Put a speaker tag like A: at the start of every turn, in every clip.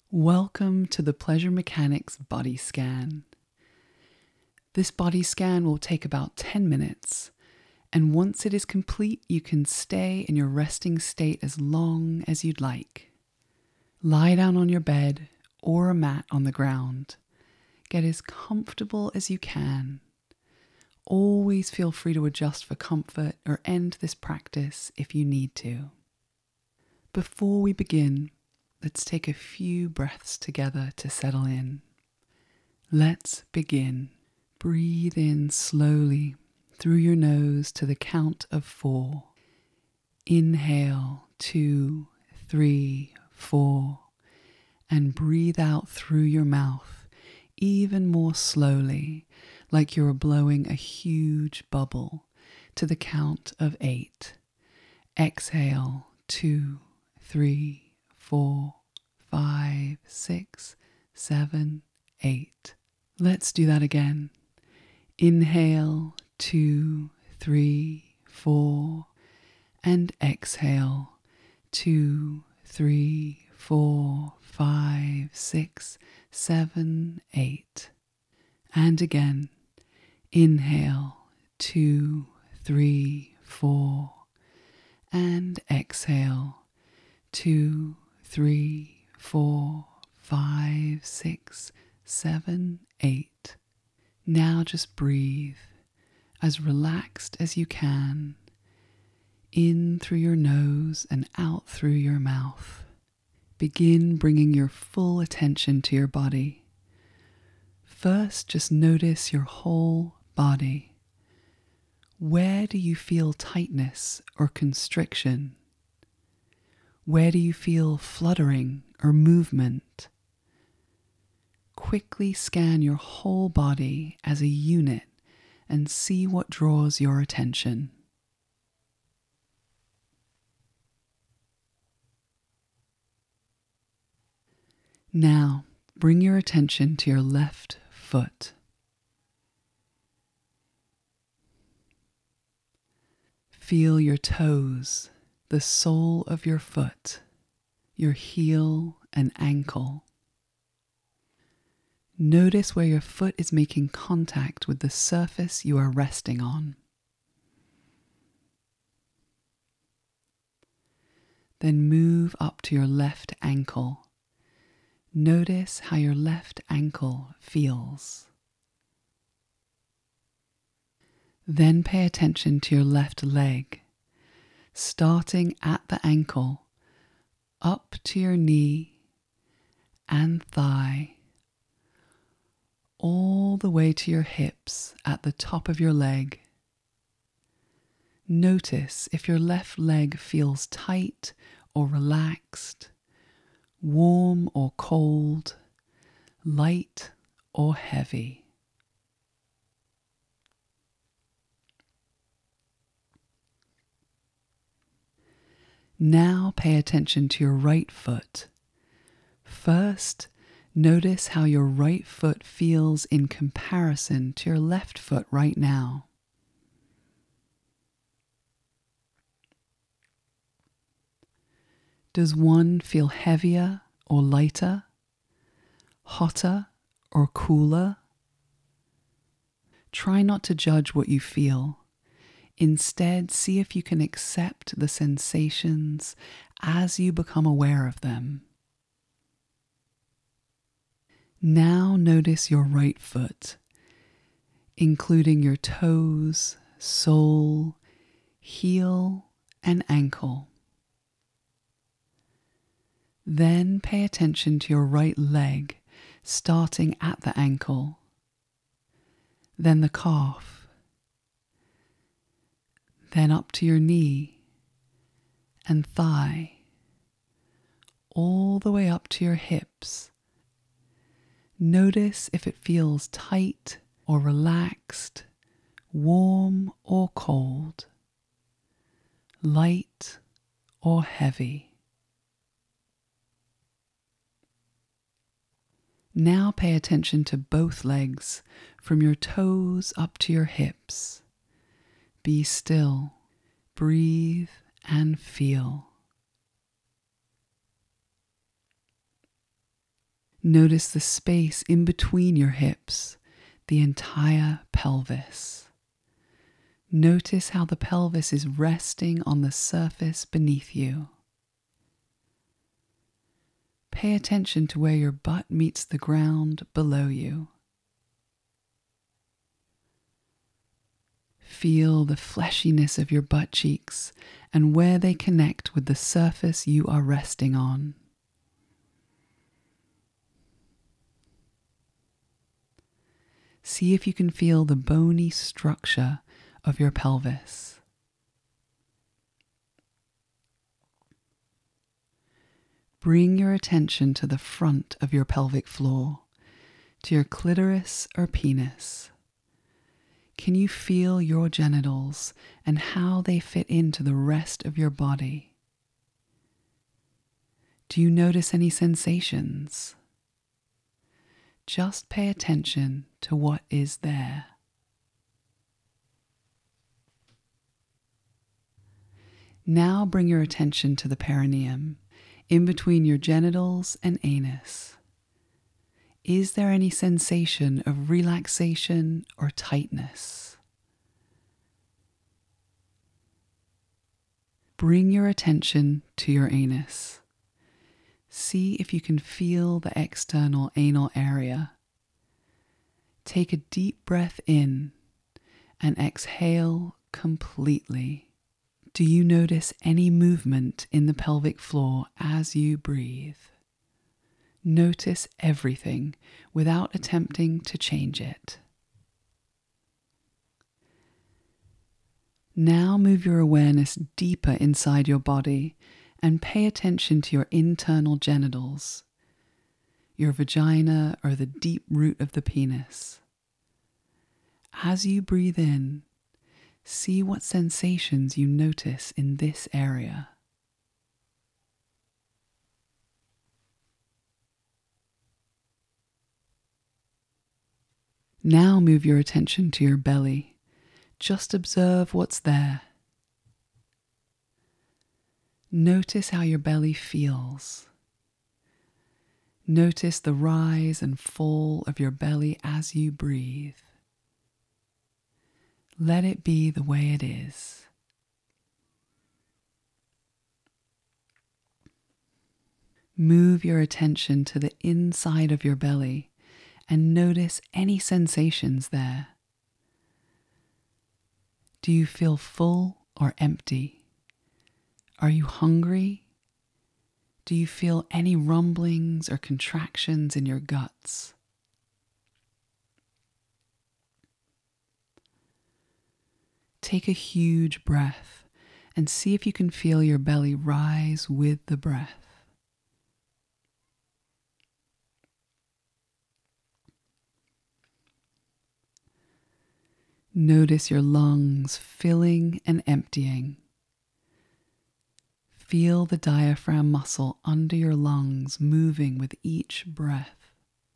A: Welcome to the Pleasure Mechanics Body Scan. This body scan will take about 10 minutes, and once it is complete, you can stay in your resting state as long as you'd like. Lie down on your bed or a mat on the ground. Get as comfortable as you can. Always feel free to adjust for comfort or end this practice if you need to. Before we begin, let's take a few breaths together to settle in. Let's begin. Breathe in slowly through your nose to the count of 4. Inhale, 2, 3, 4. And breathe out through your mouth even more slowly, like you're blowing a huge bubble, to the count of 8. Exhale, 2, 3, 4, 5, 6, 7, 8. Let's do that again. Inhale, 2, 3, 4, and exhale, 2, 3, 4, 5, 6, 7, 8. And again. Inhale, 2, 3, 4, and exhale, 2, 3, 4, 5, 6, 7, 8. Now just breathe as relaxed as you can, in through your nose and out through your mouth. Begin bringing your full attention to your body. First, just notice your whole body. Where do you feel tightness or constriction? Where do you feel fluttering or movement? Quickly scan your whole body as a unit and see what draws your attention. Now, bring your attention to your left foot. Feel your toes, the sole of your foot, your heel and ankle. Notice where your foot is making contact with the surface you are resting on. Then move up to your left ankle. Notice how your left ankle feels. Then pay attention to your left leg, starting at the ankle, up to your knee and thigh, all the way to your hips at the top of your leg. Notice if your left leg feels tight or relaxed, warm or cold, light or heavy. Now pay attention to your right foot. First, notice how your right foot feels in comparison to your left foot right now. Does one feel heavier or lighter, hotter or cooler? Try not to judge what you feel. Instead, see if you can accept the sensations as you become aware of them. Now notice your right foot, including your toes, sole, heel, and ankle. Then pay attention to your right leg, starting at the ankle, then the calf, then up to your knee and thigh, all the way up to your hips. Notice if it feels tight or relaxed, warm or cold, light or heavy. Now pay attention to both legs from your toes up to your hips. Be still, breathe, and feel. Notice the space in between your hips, the entire pelvis. Notice how the pelvis is resting on the surface beneath you. Pay attention to where your butt meets the ground below you. Feel the fleshiness of your butt cheeks and where they connect with the surface you are resting on. See if you can feel the bony structure of your pelvis. Bring your attention to the front of your pelvic floor, to your clitoris or penis. Can you feel your genitals and how they fit into the rest of your body? Do you notice any sensations? Just pay attention to what is there. Now bring your attention to the perineum, in between your genitals and anus. Is there any sensation of relaxation or tightness? Bring your attention to your anus. See if you can feel the external anal area. Take a deep breath in and exhale completely. Do you notice any movement in the pelvic floor as you breathe? Notice everything without attempting to change it. Now move your awareness deeper inside your body and pay attention to your internal genitals, your vagina or the deep root of the penis. As you breathe in, see what sensations you notice in this area. Now move your attention to your belly. Just observe what's there. Notice how your belly feels. Notice the rise and fall of your belly as you breathe. Let it be the way it is. Move your attention to the inside of your belly and notice any sensations there. Do you feel full or empty? Are you hungry? Do you feel any rumblings or contractions in your guts? Take a huge breath and see if you can feel your belly rise with the breath. Notice your lungs filling and emptying. Feel the diaphragm muscle under your lungs moving with each breath.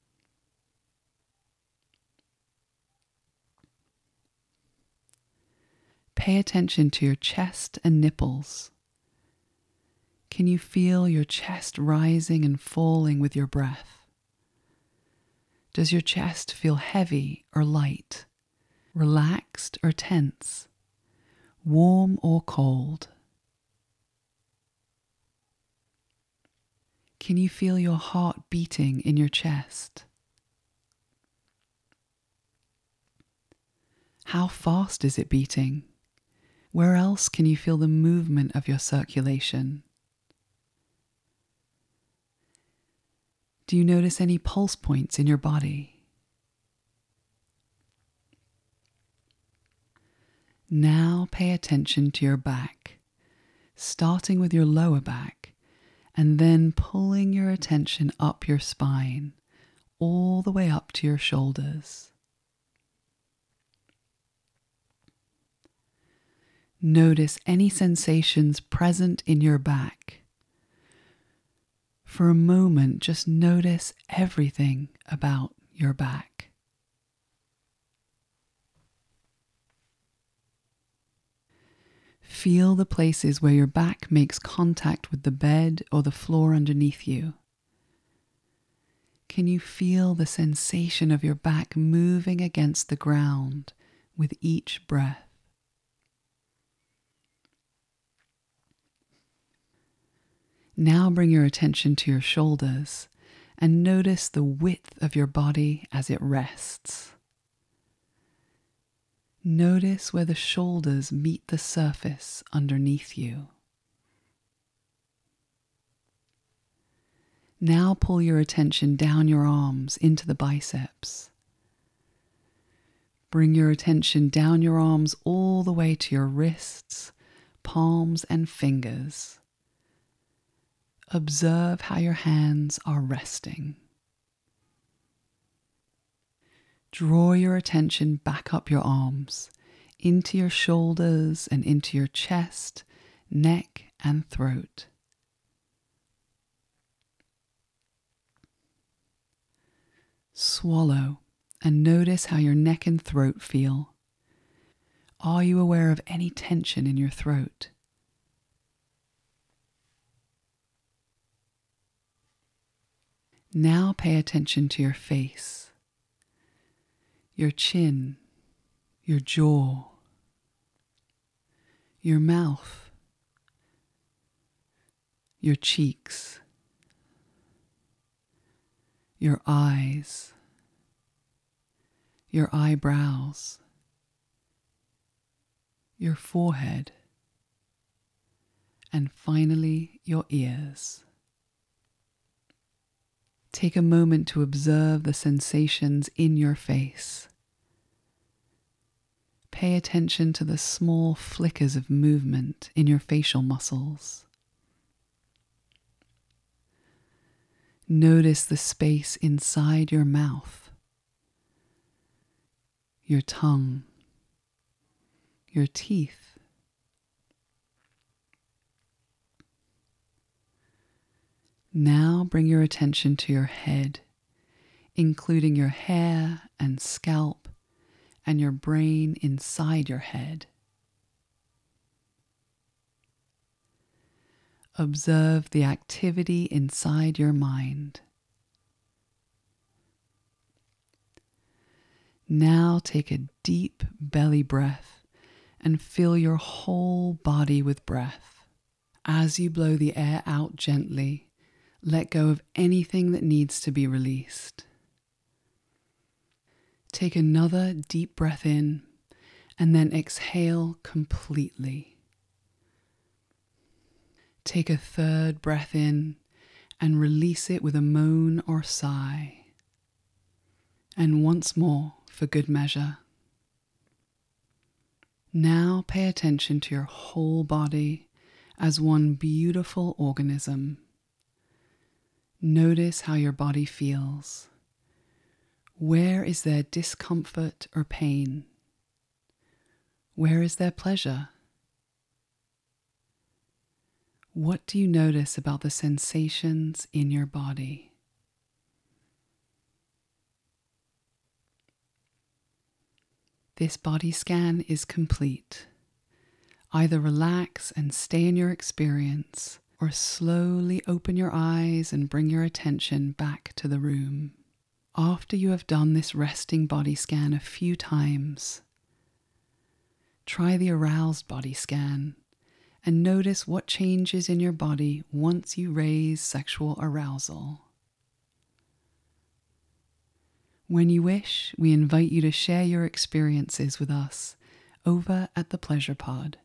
A: Pay attention to your chest and nipples. Can you feel your chest rising and falling with your breath? Does your chest feel heavy or light? Relaxed or tense, warm or cold? Can you feel your heart beating in your chest? How fast is it beating? Where else can you feel the movement of your circulation? Do you notice any pulse points in your body? Now pay attention to your back, starting with your lower back, and then pulling your attention up your spine, all the way up to your shoulders. Notice any sensations present in your back. For a moment, just notice everything about your back. Feel the places where your back makes contact with the bed or the floor underneath you. Can you feel the sensation of your back moving against the ground with each breath? Now bring your attention to your shoulders and notice the width of your body as it rests. Notice where the shoulders meet the surface underneath you. Now pull your attention down your arms into the biceps. Bring your attention down your arms all the way to your wrists, palms, and fingers. Observe how your hands are resting. Draw your attention back up your arms, into your shoulders and into your chest, neck, and throat. Swallow and notice how your neck and throat feel. Are you aware of any tension in your throat? Now pay attention to your face, your chin, your jaw, your mouth, your cheeks, your eyes, your eyebrows, your forehead, and finally your ears. Take a moment to observe the sensations in your face. Pay attention to the small flickers of movement in your facial muscles. Notice the space inside your mouth, your tongue, your teeth. Now bring your attention to your head, including your hair and scalp and your brain inside your head. Observe the activity inside your mind. Now take a deep belly breath and fill your whole body with breath. As you blow the air out gently, let go of anything that needs to be released. Take another deep breath in and then exhale completely. Take a third breath in and release it with a moan or sigh. And once more for good measure. Now pay attention to your whole body as one beautiful organism. Notice how your body feels. Where is there discomfort or pain? Where is there pleasure? What do you notice about the sensations in your body? This body scan is complete. Either relax and stay in your experience, or slowly open your eyes and bring your attention back to the room. After you have done this resting body scan a few times, try the aroused body scan and notice what changes in your body once you raise sexual arousal. When you wish, we invite you to share your experiences with us over at the Pleasure Pod.